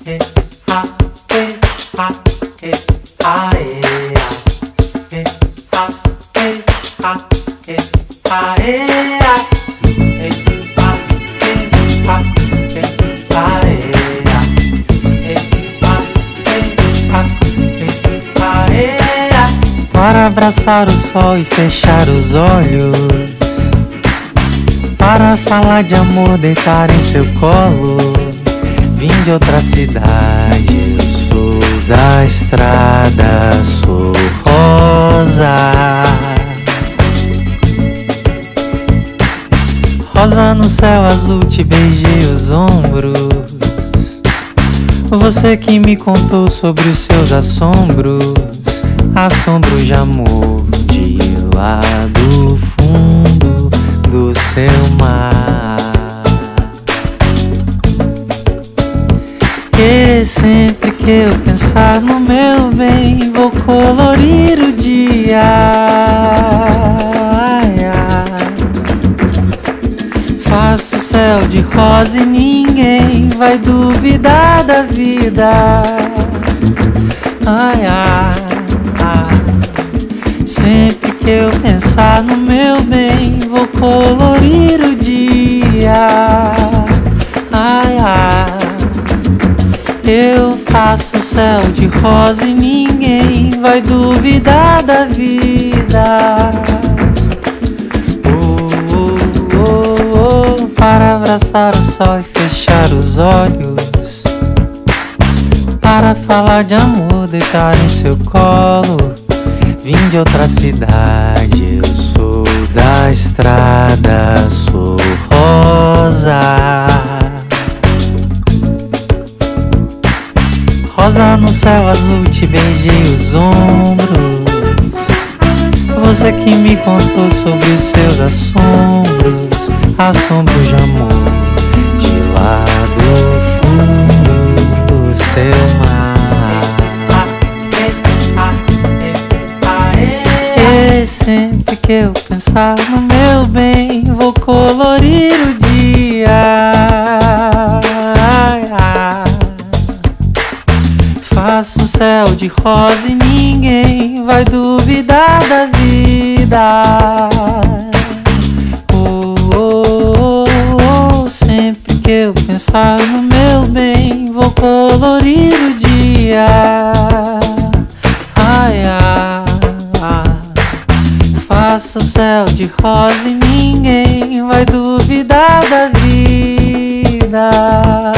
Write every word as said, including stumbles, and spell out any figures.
Para abraçar o sol e fechar os olhos, para falar de amor, deitar em seu colo. Vim de outra cidade, eu sou da estrada, sou rosa. Rosa no céu azul, te beijei os ombros. Você que me contou sobre os seus assombros, assombros de amor de lá do fundo do seu mar. E sempre que eu pensar no meu bem, vou colorir o dia. Ai, ai. Faço o céu de rosa e ninguém vai duvidar da vida. Ai, ai, ai. Sempre que eu pensar no meu bem, vou colorir o dia. Ai, ai. Eu faço o céu de rosa e ninguém vai duvidar da vida. Oh, oh, oh, oh. Para abraçar o sol e fechar os olhos, para falar de amor, deitar em seu colo. Vim de outra cidade, eu sou da estrada, sou rosa. Rosa no céu azul, te beijei os ombros. Você que me contou sobre os seus assombros, assombros de amor de lá do fundo do seu mar. E sempre que eu pensar no meu bem, vou colorir o dia. Ai, ai. Faço um céu de rosa e ninguém vai duvidar da vida. Oh, oh, oh, oh. Sempre que eu pensar no meu bem, vou colorir o dia. Ai, ai, ai. Faço o céu de rosa e ninguém vai duvidar da vida.